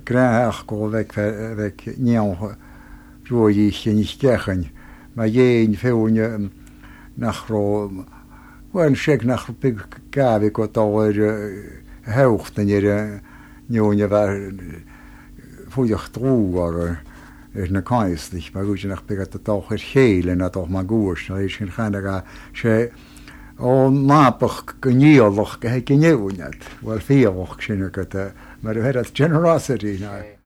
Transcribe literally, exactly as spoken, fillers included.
graag go weg weg nieuw roeien niet krijgen maar je veel nach ro wel check nach pik kabe ko tower hoogte je nieuwe waar voor je droger is een kanstig maar goed je nach pik dat toch is heel en dat toch maar goed is geen gaan daar ze o napig knielig hij knieuw net wel veel ook zien ik het maar dat generosity nou